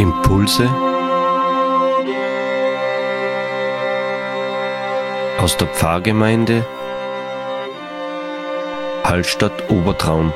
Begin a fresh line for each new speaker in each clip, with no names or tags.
Impulse aus der Pfarrgemeinde Hallstatt Obertraum.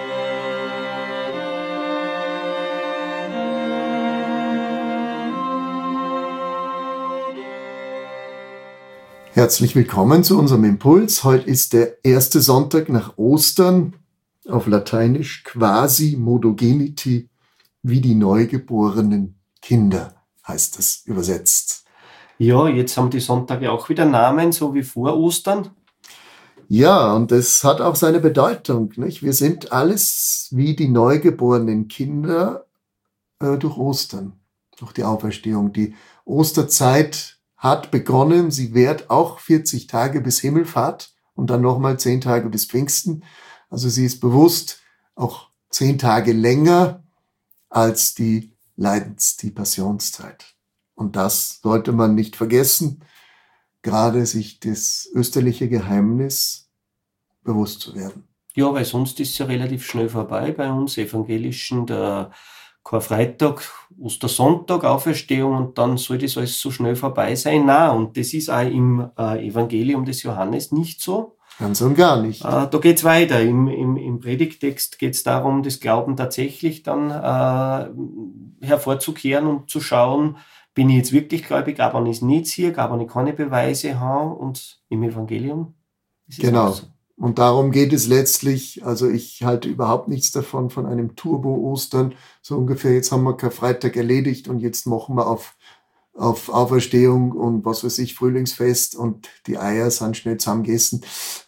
Herzlich willkommen zu unserem Impuls. Heute ist der erste Sonntag nach Ostern, auf Lateinisch quasi modogeniti, wie die neugeborenen Kinder, heißt das übersetzt.
Ja, jetzt haben die Sonntage auch wieder Namen, so wie vor Ostern.
Ja, und es hat auch seine Bedeutung, nicht? Wir sind alles wie die neugeborenen Kinder durch Ostern, durch die Auferstehung. Die Osterzeit hat begonnen, sie währt auch 40 Tage bis Himmelfahrt und dann nochmal 10 Tage bis Pfingsten. Also sie ist bewusst auch 10 Tage länger als die Passionszeit. Und das sollte man nicht vergessen, gerade sich das österliche Geheimnis bewusst zu werden.
Ja, weil sonst ist es ja relativ schnell vorbei bei uns Evangelischen, der Karfreitag, Ostersonntag, Auferstehung und dann soll das alles so schnell vorbei sein. Nein, und das ist auch im Evangelium des Johannes nicht so.
Ganz und gar nicht.
Da geht's weiter. Im Predigtext geht's darum, das Glauben tatsächlich dann hervorzukehren und zu schauen, bin ich jetzt wirklich gläubig, aber wenn ich es nicht sehe, aber ich keine Beweise habe, und im Evangelium ist es
Genau.
auch so.
Und darum geht es letztlich. Also ich halte überhaupt nichts davon, von einem Turbo-Ostern. So ungefähr, jetzt haben wir Karfreitag erledigt und jetzt machen wir auf Auferstehung und was weiß ich, Frühlingsfest und die Eier sind schnell zusammengegessen.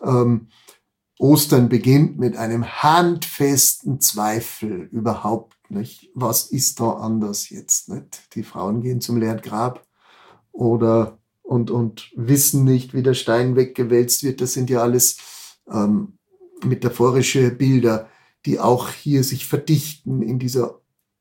Ostern beginnt mit einem handfesten Zweifel überhaupt nicht. Was ist da anders jetzt? Nicht? Die Frauen gehen zum leeren Grab oder und wissen nicht, wie der Stein weggewälzt wird. Das sind ja alles metaphorische Bilder, die auch hier sich verdichten in diesen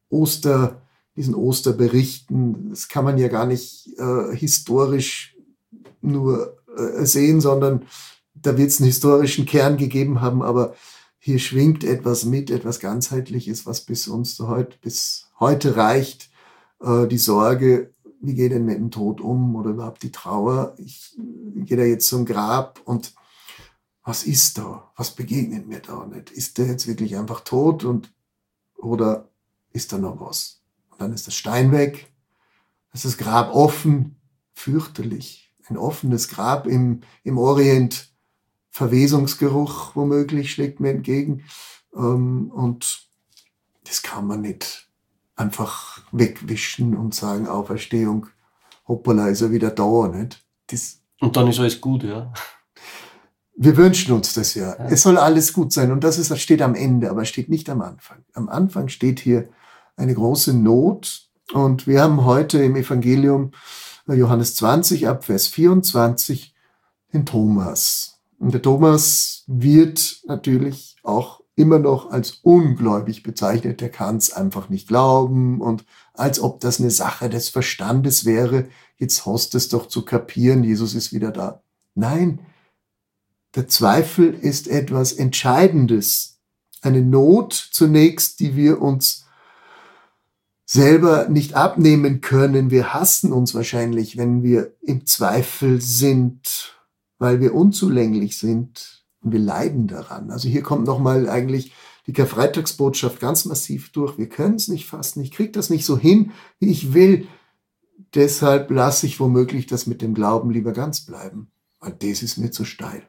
Osterberichten. Das kann man ja gar nicht historisch nur sehen, sondern da wird es einen historischen Kern gegeben haben, aber hier schwingt etwas mit, etwas Ganzheitliches, was bis heute reicht. Die Sorge, wie geht denn mit dem Tod um, oder überhaupt die Trauer. Ich gehe da jetzt zum Grab und was ist da? Was begegnet mir da nicht? Ist der jetzt wirklich einfach tot oder ist da noch was? Und dann ist der Stein weg, ist das Grab offen, fürchterlich. Ein offenes Grab im Orient, Verwesungsgeruch womöglich schlägt mir entgegen. Und das kann man nicht einfach wegwischen und sagen, Auferstehung, hoppala, ist er wieder da, nicht?
Und dann ist alles gut, ja.
Wir wünschen uns das ja. Es soll alles gut sein. Und das steht am Ende, aber steht nicht am Anfang. Am Anfang steht hier eine große Not. Und wir haben heute im Evangelium Johannes 20 ab Vers 24 den Thomas. Und der Thomas wird natürlich auch immer noch als ungläubig bezeichnet. Der kann es einfach nicht glauben und als ob das eine Sache des Verstandes wäre. Jetzt hast es doch zu kapieren, Jesus ist wieder da. Nein, der Zweifel ist etwas Entscheidendes. Eine Not zunächst, die wir uns selber nicht abnehmen können. Wir hassen uns wahrscheinlich, wenn wir im Zweifel sind, weil wir unzulänglich sind und wir leiden daran. Also hier kommt nochmal eigentlich die Karfreitagsbotschaft ganz massiv durch. Wir können es nicht fassen. Ich kriege das nicht so hin, wie ich will. Deshalb lasse ich womöglich das mit dem Glauben lieber ganz bleiben, weil das ist mir zu steil.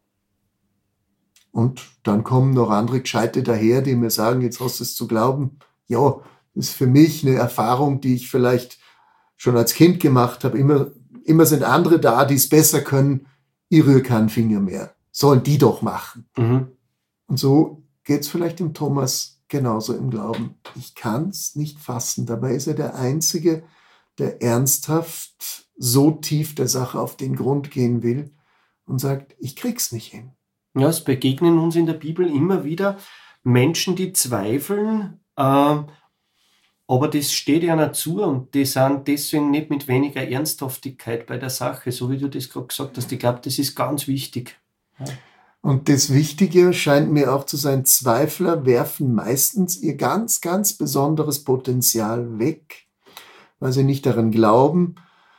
Und dann kommen noch andere Gescheite daher, die mir sagen, jetzt hast du es zu glauben. Ja, das ist für mich eine Erfahrung, die ich vielleicht schon als Kind gemacht habe. Immer sind andere da, die es besser können. Ich rühre keinen Finger mehr. Sollen die doch machen.
Mhm.
Und so geht es vielleicht dem Thomas genauso im Glauben. Ich kann es nicht fassen. Dabei ist er der Einzige, der ernsthaft so tief der Sache auf den Grund gehen will und sagt, ich krieg's nicht hin.
Ja, es begegnen uns in der Bibel immer wieder Menschen, die zweifeln, aber das steht ja nicht zu und die sind deswegen nicht mit weniger Ernsthaftigkeit bei der Sache, so wie du das gerade gesagt hast. Ich glaube, das ist ganz wichtig. Ja.
Und das Wichtige scheint mir auch zu sein, Zweifler werfen meistens ihr ganz, ganz besonderes Potenzial weg, weil sie nicht daran glauben,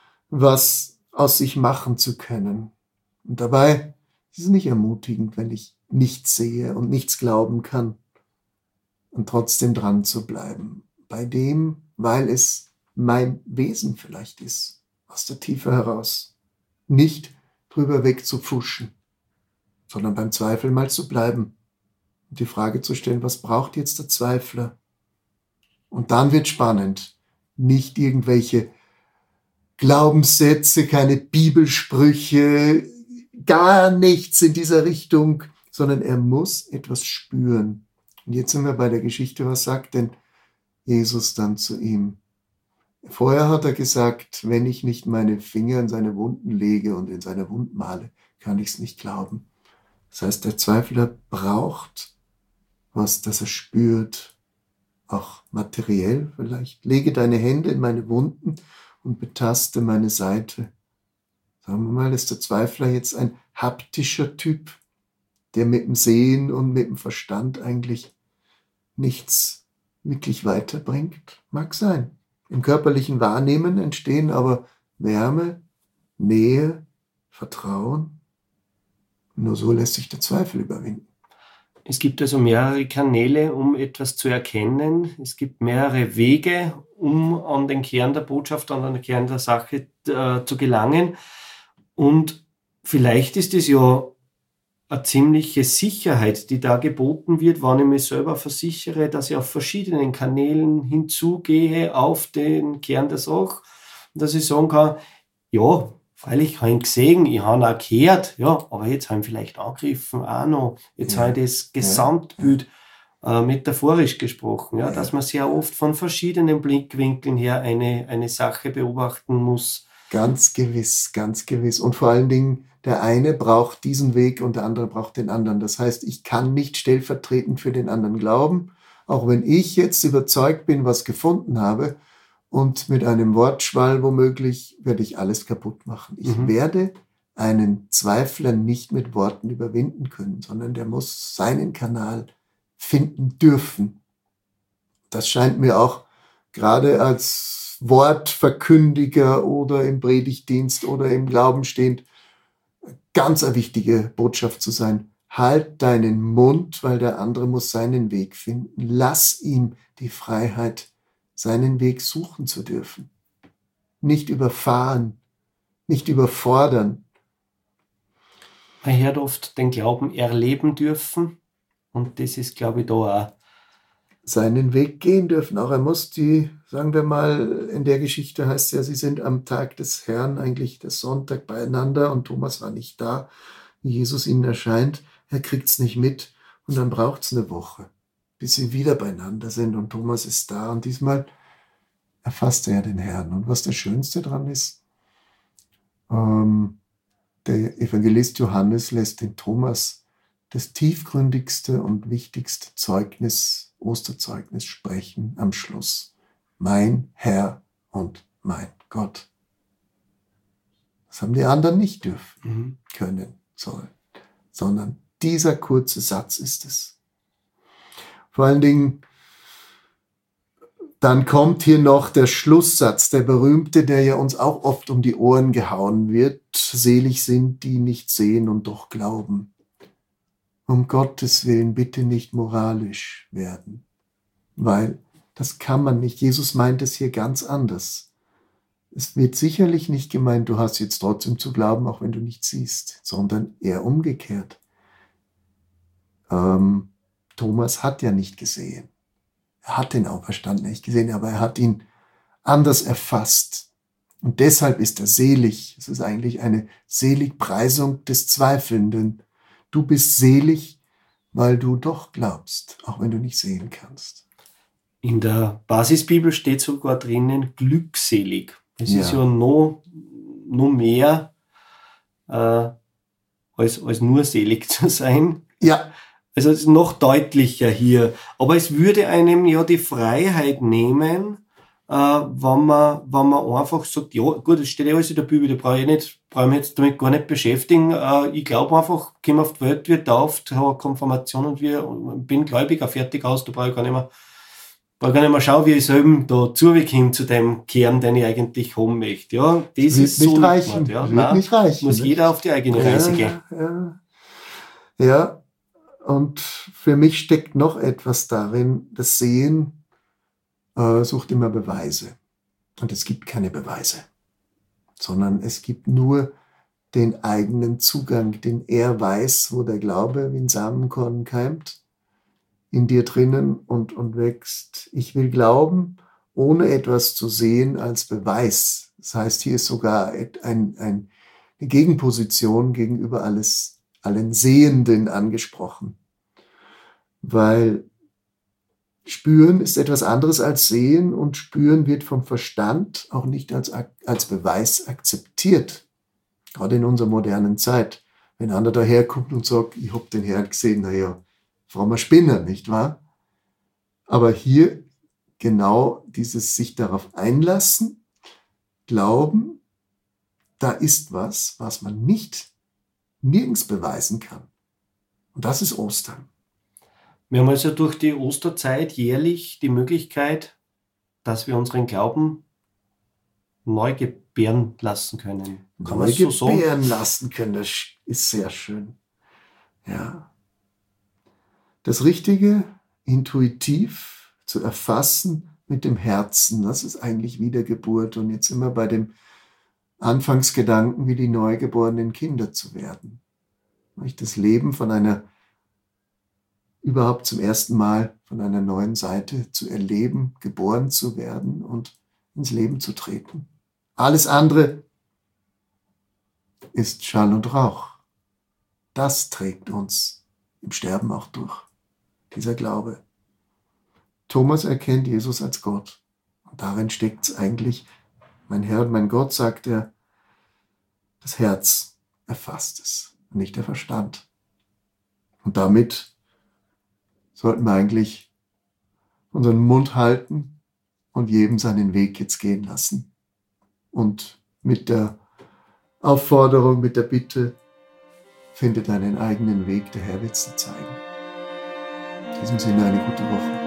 was aus sich machen zu können. Und dabei ist es nicht ermutigend, wenn ich nichts sehe und nichts glauben kann und trotzdem dran zu bleiben. Bei dem, weil es mein Wesen vielleicht ist, aus der Tiefe heraus. Nicht drüber wegzupfuschen, sondern beim Zweifel mal zu bleiben und die Frage zu stellen, was braucht jetzt der Zweifler? Und dann wird spannend. Nicht irgendwelche Glaubenssätze, keine Bibelsprüche, gar nichts in dieser Richtung, sondern er muss etwas spüren. Und jetzt sind wir bei der Geschichte, was sagt denn Jesus dann zu ihm? Vorher hat er gesagt, wenn ich nicht meine Finger in seine Wunden lege und in seine Wunden male, kann ich es nicht glauben. Das heißt, der Zweifler braucht was, das er spürt, auch materiell vielleicht. Lege deine Hände in meine Wunden und betaste meine Seite. Sagen wir mal, ist der Zweifler jetzt ein haptischer Typ, der mit dem Sehen und mit dem Verstand eigentlich nichts wirklich weiterbringt? Mag sein. Im körperlichen Wahrnehmen entstehen aber Wärme, Nähe, Vertrauen. Nur so lässt sich der Zweifel überwinden.
Es gibt also mehrere Kanäle, um etwas zu erkennen. Es gibt mehrere Wege, um an den Kern der Botschaft, an den Kern der Sache zu gelangen. Und vielleicht ist es ja eine ziemliche Sicherheit, die da geboten wird, wenn ich mich selber versichere, dass ich auf verschiedenen Kanälen hinzugehe auf den Kern der Sache, dass ich sagen kann, ja, freilich habe ich ihn gesehen, ich habe ihn auch gehört, ja, aber jetzt habe ich ihn vielleicht angegriffen, auch noch. Jetzt habe ich das Gesamtbild metaphorisch gesprochen, ja, dass man sehr oft von verschiedenen Blickwinkeln her eine Sache beobachten muss.
Ganz gewiss, ganz gewiss. Und vor allen Dingen, der eine braucht diesen Weg und der andere braucht den anderen. Das heißt, ich kann nicht stellvertretend für den anderen glauben, auch wenn ich jetzt überzeugt bin, was gefunden habe, und mit einem Wortschwall womöglich werde ich alles kaputt machen. Ich werde einen Zweifler nicht mit Worten überwinden können, sondern der muss seinen Kanal finden dürfen. Das scheint mir auch gerade als Wortverkündiger oder im Predigtdienst oder im Glauben stehend ganz eine wichtige Botschaft zu sein. Halt deinen Mund, weil der andere muss seinen Weg finden. Lass ihm die Freiheit, seinen Weg suchen zu dürfen. Nicht überfahren, nicht überfordern.
Man hört oft den Glauben erleben dürfen und das ist, glaube ich, da auch.
Seinen Weg gehen dürfen. Auch er muss sagen wir mal, in der Geschichte heißt es ja, sie sind am Tag des Herrn, eigentlich der Sonntag, beieinander und Thomas war nicht da, wie Jesus ihnen erscheint. Er kriegt es nicht mit und dann braucht es eine Woche, bis sie wieder beieinander sind und Thomas ist da und diesmal erfasst er den Herrn. Und was das Schönste dran ist, der Evangelist Johannes lässt den Thomas das tiefgründigste und wichtigste Zeugnis, Osterzeugnis sprechen am Schluss. Mein Herr und mein Gott. Das haben die anderen nicht dürfen, können, sollen, sondern dieser kurze Satz ist es. Vor allen Dingen, dann kommt hier noch der Schlusssatz, der berühmte, der ja uns auch oft um die Ohren gehauen wird. Selig sind, die nicht sehen und doch glauben. Um Gottes Willen bitte nicht moralisch werden, weil das kann man nicht. Jesus meint es hier ganz anders. Es wird sicherlich nicht gemeint, du hast jetzt trotzdem zu glauben, auch wenn du nicht siehst, sondern eher umgekehrt. Thomas hat ja nicht gesehen. Er hat den Auferstandenen nicht gesehen, aber er hat ihn anders erfasst. Und deshalb ist er selig. Es ist eigentlich eine Seligpreisung des Zweifelnden. Du bist selig, weil du doch glaubst, auch wenn du nicht sehen kannst.
In der Basisbibel steht sogar drinnen glückselig. Es ist ja noch mehr als nur selig zu sein.
Ja.
Also es ist noch deutlicher hier. Aber es würde einem ja die Freiheit nehmen, wenn man einfach sagt, ja gut, das steht ja alles in der Bibel, da brauche ich mich jetzt damit gar nicht beschäftigen. Ich glaube einfach, komme auf die Welt, wird tauft, habe Konfirmation und bin Gläubiger, fertig aus, da brauche ich gar nicht mehr Da kann ich mal schauen, wie ich selber da zuwegkomme zu dem Kern, den ich eigentlich haben möchte. Ja, das
Wird
ist
nicht
so
reichen.
Ja.
Wird
Nein,
nicht reichen.
muss
nicht?
jeder auf die eigene Reise gehen.
Ja, und für mich steckt noch etwas darin. Das Sehen sucht immer Beweise. Und es gibt keine Beweise, sondern es gibt nur den eigenen Zugang, den er weiß, wo der Glaube wie ein Samenkorn keimt, in dir drinnen und wächst. Ich will glauben, ohne etwas zu sehen als Beweis. Das heißt, hier ist sogar eine Gegenposition gegenüber allen Sehenden angesprochen. Weil Spüren ist etwas anderes als Sehen und Spüren wird vom Verstand auch nicht als Beweis akzeptiert. Gerade in unserer modernen Zeit. Wenn einer daherkommt und sagt, ich hab den Herrn gesehen, naja, frommer Spinner, nicht wahr? Aber hier genau dieses sich darauf einlassen, glauben, da ist was man nirgends beweisen kann. Und das ist Ostern.
Wir haben also durch die Osterzeit jährlich die Möglichkeit, dass wir unseren Glauben neu gebären lassen können. Kann man so sagen?
Gebären lassen können, das ist sehr schön. Ja. Das Richtige, intuitiv zu erfassen mit dem Herzen, das ist eigentlich Wiedergeburt. Und jetzt immer bei dem Anfangsgedanken, wie die neugeborenen Kinder zu werden. Das Leben überhaupt zum ersten Mal von einer neuen Seite zu erleben, geboren zu werden und ins Leben zu treten. Alles andere ist Schall und Rauch. Das trägt uns im Sterben auch durch, dieser Glaube. Thomas erkennt Jesus als Gott. Und darin steckt es eigentlich, mein Herr und mein Gott, sagt er, das Herz erfasst es, nicht der Verstand. Und damit sollten wir eigentlich unseren Mund halten und jedem seinen Weg jetzt gehen lassen. Und mit der Aufforderung, mit der Bitte, finde deinen eigenen Weg, der Herr wird es dir zeigen. In diesem Sinne eine gute Woche.